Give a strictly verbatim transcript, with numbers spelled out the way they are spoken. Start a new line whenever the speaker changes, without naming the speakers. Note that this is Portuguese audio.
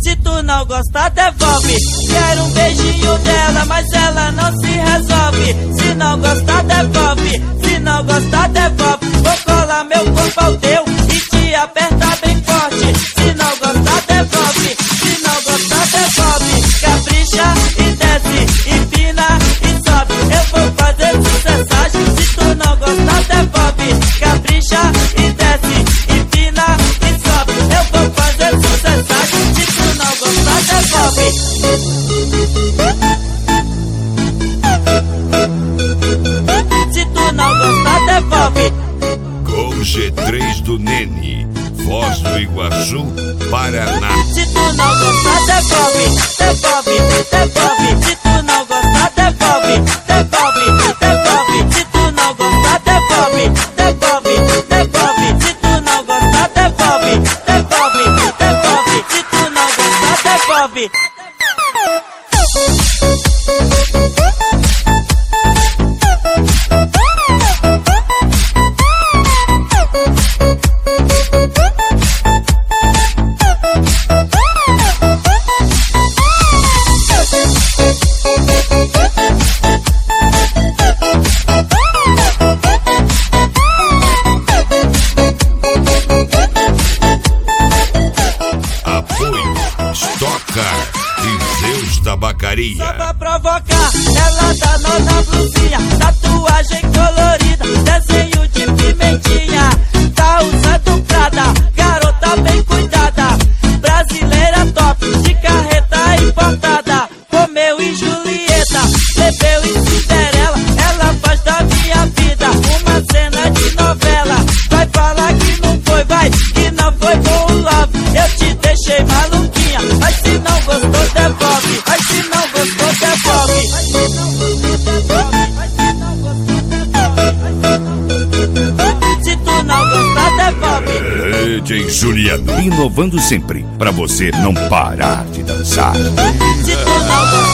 Se tu não gostar, devolve. Quero um beijinho dela, mas ela não se resolve. Se não gostar, devolve. Se não gostar, devolve. Vou colar meu corpo ao teu e te apertar bem forte. Se não gostar, devolve. Se não gostar, devolve. Capricha e desce, empina e sobe. Eu vou fazer sucessagem. Se tu não gostar, devolve. Capricha e desce, empina e sobe. Eu vou fazer sucessagem. Se tu não gostar, devolve. Se tu não gostar, devolve.
Com G três do Nene, Foz do Iguaçu, Paraná.
Se tu não gostar, devolve, devolve, devolve. Se tu não gostar, devolve, devolve, devolve. Se tu não gostar, devolve, devolve, devolve. Se tu não gostar, devolve, devolve, devolve. Se tu não gostar, devolve.
Tabacaria.
Só pra provocar, ela dá nó na blusinha, tatuagem colorida, desenho de pimentinha. Tá usando Prada, garota bem cuidada, brasileira top, de carreta importada. Romeu e Julieta, bebeu e Cinderela, ela faz da minha vida uma cena de novela. Vai falar que não foi, vai, que não foi bom love. Eu te deixei maluquinha, mas se não gostou, devolve. Mas se não gostou, devolve. Se tu não gostar, devolve.
D J Juliano,
inovando sempre, pra você não parar de dançar.
Se tu não gostar,